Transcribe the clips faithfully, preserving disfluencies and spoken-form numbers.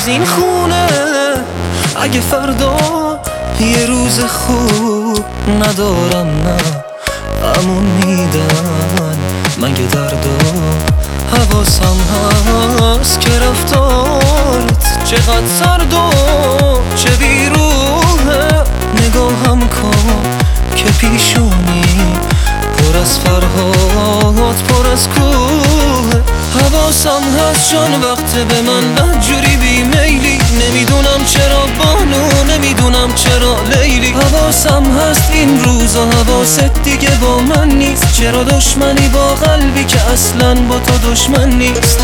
از این خونه. اگه فردا یه روز خوب ندارم، نه غمون میدن مگه دردا. حواسم هست که رفتارت چقدر سرد و چه بیروحه. نگاهم کن که پیشونی پر از فرهاد پر از کوه. حواسم هست جان وقت به من بدجوری بیمیلی. نمیدونم چرا بانو، نمیدونم چرا لیلی. حواسم هست این روزا حواست دیگه با من نیست. چرا دشمنی با قلبی که اصلا با تو دشمن نیست.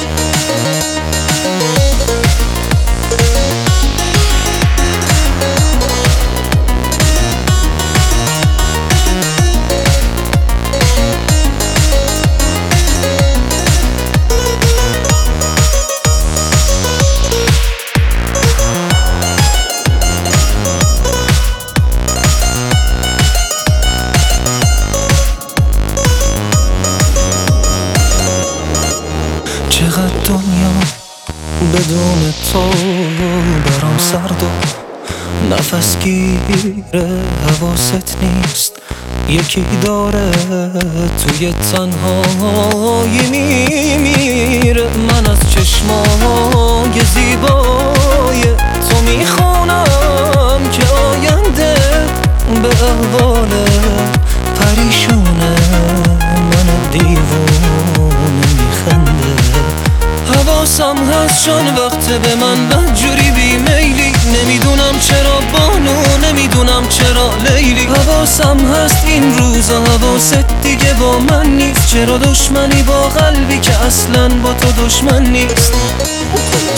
چقدر دنیا بدون تو برام سرد و نفس گیره. حواست نیست یکی داره توی تنهایی میمیره. من از چشمای زیبای تو میخونم که آینده به احوال پریشونه من دیوونه میخنده. حواسم هست جان وقت به من بدجوری بیمیلی. نمیدونم چرا بانو، نمیدونم چرا لیلی. حواسم هست این روزا حواست دیگه با من نیست. چرا دشمنی با قلبی که اصلا با تو دشمن نیست.